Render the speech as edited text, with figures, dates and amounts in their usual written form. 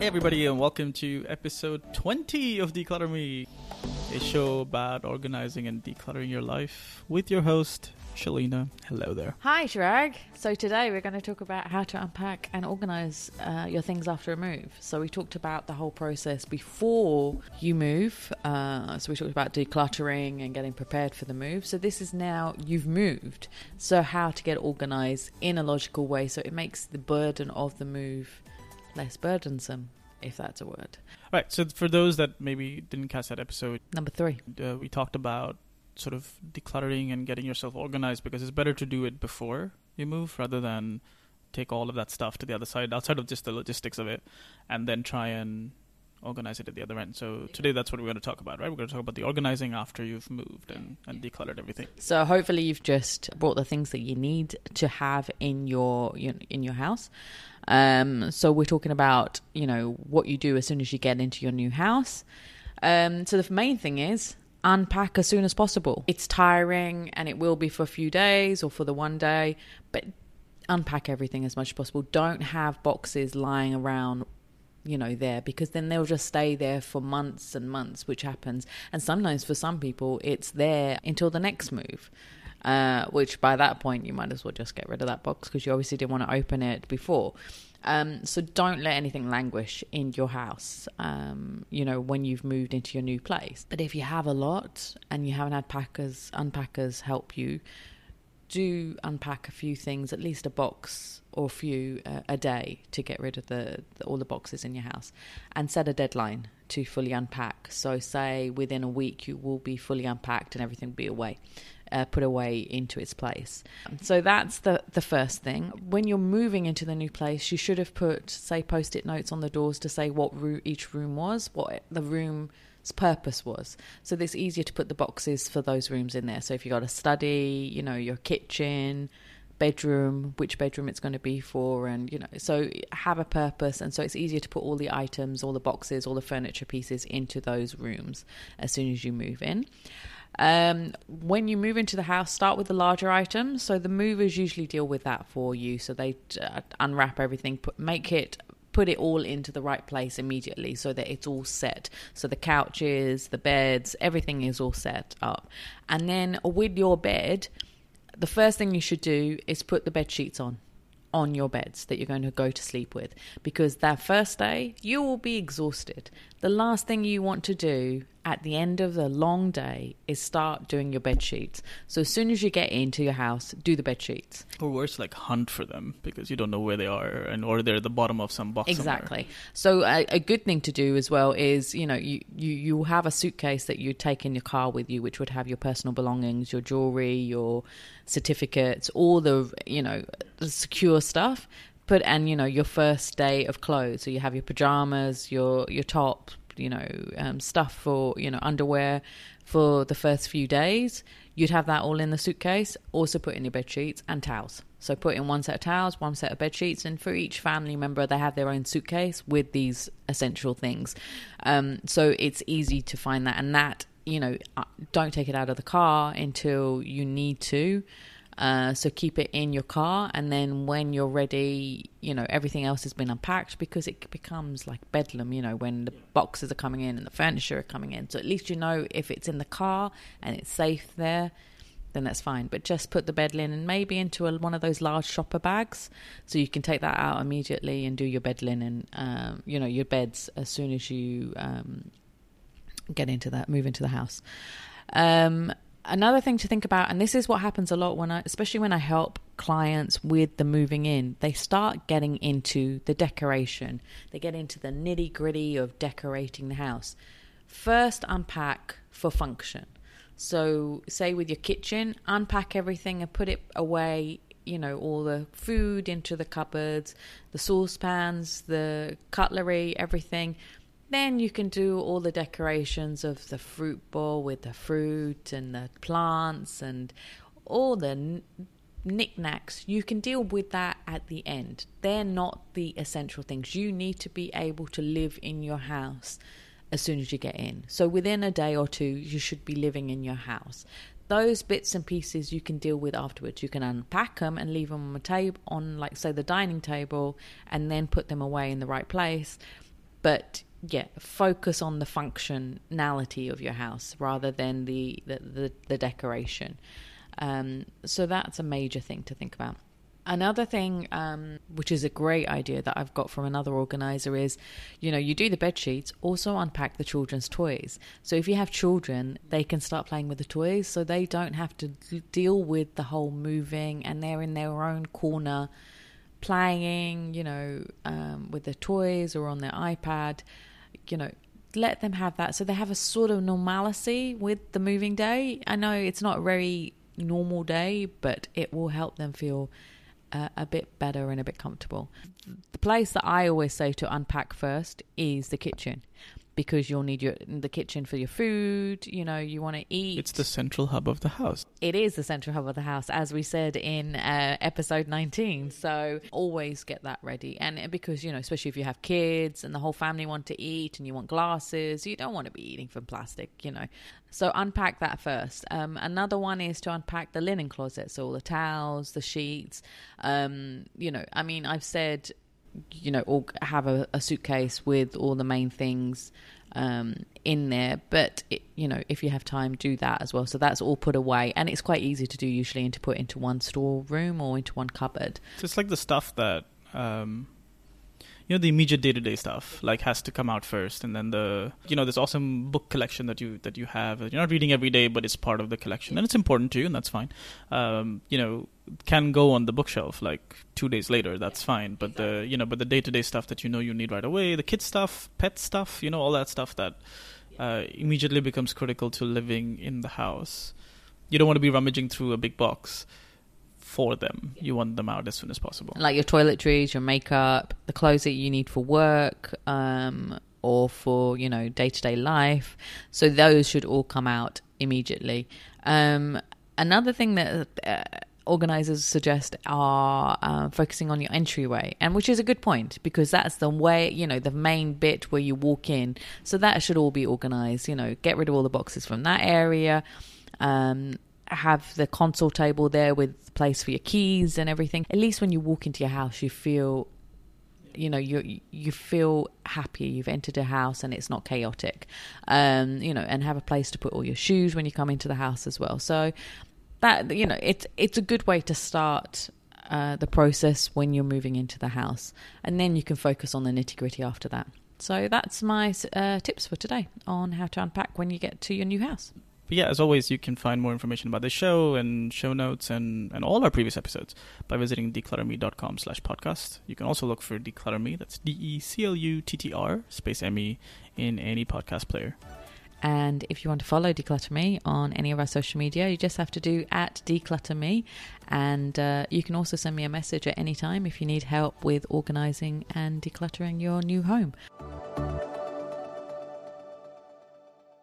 Hey everybody, and welcome to episode 20 of Declutter Me, a show about organizing and decluttering your life with your host, Shalina. Hello there. Hi, Chirag. So today we're going to talk about how to unpack and organize your things after a move. So we talked about the whole process before you move. So we talked about decluttering and getting prepared for the move. So this is now you've moved. So how to get organized in a logical way so it makes the burden of the move less burdensome, if that's a word. Right, so for those that maybe didn't catch that episode, Number 3. We talked about sort of decluttering and getting yourself organized, because it's better to do it before you move rather than take all of that stuff to the other side, outside of just the logistics of it, and then try and organize it at the other end. So today that's what we're going to talk about, right? We're going to talk about the organizing after you've moved and decluttered everything. So hopefully you've just brought the things that you need to have in your house. So we're talking about, what you do as soon as you get into your new house. So the main thing is unpack as soon as possible. It's tiring and it will be for a few days or for the one day, but unpack everything as much as possible. Don't have boxes lying around there, because then they'll just stay there for months and months, which happens. And sometimes for some people, it's there until the next move, which by that point, you might as well just get rid of that box because you obviously didn't want to open it before. So don't let anything languish in your house, when you've moved into your new place. But if you have a lot and you haven't had unpackers help you, do unpack a few things, at least a box or a few a day, to get rid of all the boxes in your house, and set a deadline to fully unpack. So say within a week you will be fully unpacked and everything will be put away into its place. So that's the first thing. When you're moving into the new place, you should have put, say, post-it notes on the doors to say what each room was, what the room's purpose was. So it's easier to put the boxes for those rooms in there. So if you got a study, your kitchen, bedroom, which bedroom it's going to be for, and so have a purpose. And so it's easier to put all the items, all the boxes, all the furniture pieces into those rooms as soon as you move in. When you move into the house, start with the larger items. So the movers usually deal with that for you. So they unwrap everything, put it all into the right place immediately so that it's all set. So the couches, the beds, everything is all set up. And then with your bed, the first thing you should do is put the bed sheets on your beds that you're going to go to sleep with, because that first day you will be exhausted. The last thing you want to do at the end of the long day is start doing your bed sheets. So as soon as you get into your house, do the bed sheets. Or worse, like hunt for them, because you don't know where they are, or they're at the bottom of some box Exactly. somewhere. So a good thing to do as well is, you have a suitcase that you take in your car with you, which would have your personal belongings, your jewelry, your certificates, all the, the secure stuff. Your first day of clothes. So you have your pajamas, your top, stuff for, underwear for the first few days. You'd have that all in the suitcase. Also put in your bed sheets and towels. So put in one set of towels, one set of bed sheets, and for each family member, they have their own suitcase with these essential things. So it's easy to find that, and that, don't take it out of the car until you need to. So keep it in your car, and then when you're ready, everything else has been unpacked, because it becomes like bedlam, when the boxes are coming in and the furniture are coming in. So at least if it's in the car and it's safe there, then that's fine. But just put the bed linen maybe into one of those large shopper bags, so you can take that out immediately and do your bed linen, your beds as soon as you move into the house. Another thing to think about, and this is what happens a lot especially when I help clients with the moving in, they start getting into the decoration. They get into the nitty gritty of decorating the house. First, unpack for function. So say with your kitchen, unpack everything and put it away, all the food into the cupboards, the saucepans, the cutlery, everything. Then you can do all the decorations of the fruit bowl with the fruit and the plants and all the knickknacks. You can deal with that at the end. They're not the essential things. You need to be able to live in your house as soon as you get in. So within a day or two, you should be living in your house. Those bits and pieces you can deal with afterwards. You can unpack them and leave them on a table, on, like, say, the dining table, and then put them away in the right place. But yeah, focus on the functionality of your house rather than the decoration. So that's a major thing to think about. Another thing, which is a great idea that I've got from another organizer is, you do the bed sheets, also unpack the children's toys. So if you have children, they can start playing with the toys, so they don't have to deal with the whole moving, and they're in their own corner playing, with their toys or on their iPad. Let them have that, so they have a sort of normalcy with the moving day. I know it's not a very normal day, but it will help them feel a bit better and a bit comfortable. The place that I always say to unpack first is the kitchen, because you'll need the kitchen for your food. You want to eat. It's the central hub of the house. It is the central hub of the house, as we said in episode 19. So always get that ready. And because, especially if you have kids and the whole family want to eat and you want glasses, you don't want to be eating from plastic, So unpack that first. Another one is to unpack the linen closet. So all the towels, the sheets. I've said, or have a suitcase with all the main things in there, but if you have time, do that as well. So that's all put away, and it's quite easy to do usually, and to put into one storeroom or into one cupboard. So it's like the stuff that the immediate day-to-day stuff has to come out first, and then this awesome book collection that you have. You're not reading every day, but it's part of the collection, and it's important to you, and that's fine. Can go on the bookshelf 2 days later. That's fine. But the day-to-day stuff that you need right away, the kid stuff, pet stuff, all that stuff that immediately becomes critical to living in the house. You don't want to be rummaging through a big box for them. You want them out as soon as possible. Like your toiletries, your makeup, the clothes that you need for work, or for, day-to-day life. So those should all come out immediately. Another thing that organizers suggest are focusing on your entryway, and which is a good point, because that's the way, the main bit where you walk in. So that should all be organized. Get rid of all the boxes from that area. Have the console table there with place for your keys and everything. At least when you walk into your house, you feel, you feel happy. You've entered a house and it's not chaotic. And have a place to put all your shoes when you come into the house as well. So that, it's a good way to start the process when you're moving into the house, and then you can focus on the nitty-gritty after that. So that's my tips for today on how to unpack when you get to your new house. But yeah, as always, you can find more information about the show and show notes and all our previous episodes by visiting declutterme.com/podcast. You can also look for Declutter Me, that's DECLUTTR space ME, in any podcast player. And if you want to follow Declutter Me on any of our social media, you just have to do @DeclutterMe. And you can also send me a message at any time if you need help with organising and decluttering your new home.